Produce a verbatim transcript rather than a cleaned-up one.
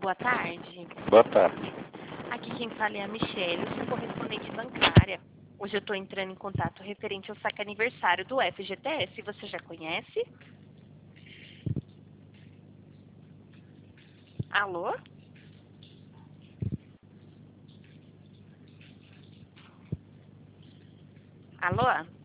boa tarde. Boa tarde. Aqui quem fala é a Michelle, eu sou correspondente bancária. Hoje eu estou entrando em contato referente ao saque aniversário do F G T S. Você já conhece? Alô? Alô?